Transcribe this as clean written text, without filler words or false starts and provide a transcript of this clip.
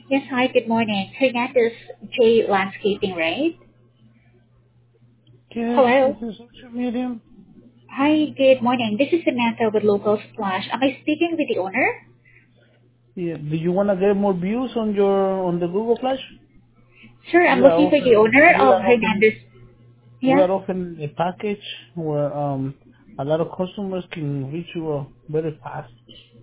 Yes, hi, good morning. Hernandez J Landscaping, right? Yes, this Hello. is social media. Hi, good morning. This is Samantha with Local Splash. Am I speaking with the owner? Yeah, do you want to get more views on the Google Flash? Sir, I'm We are looking for the offering owner we of are offering Hernandez. we Yeah? are offering a package where a lot of customers can reach you very fast.